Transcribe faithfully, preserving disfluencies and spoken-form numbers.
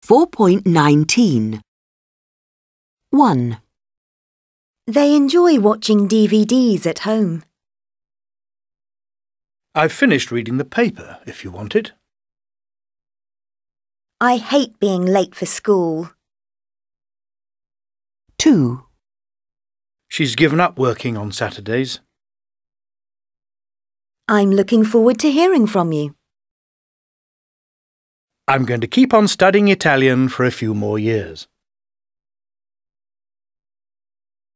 four point nineteen. one. They enjoy watching D V Ds at home. I've finished reading the paper, if you want it. I hate being late for school. two. She's given up working on Saturdays. I'm looking forward to hearing from you. I'm going to keep on studying Italian for a few more years.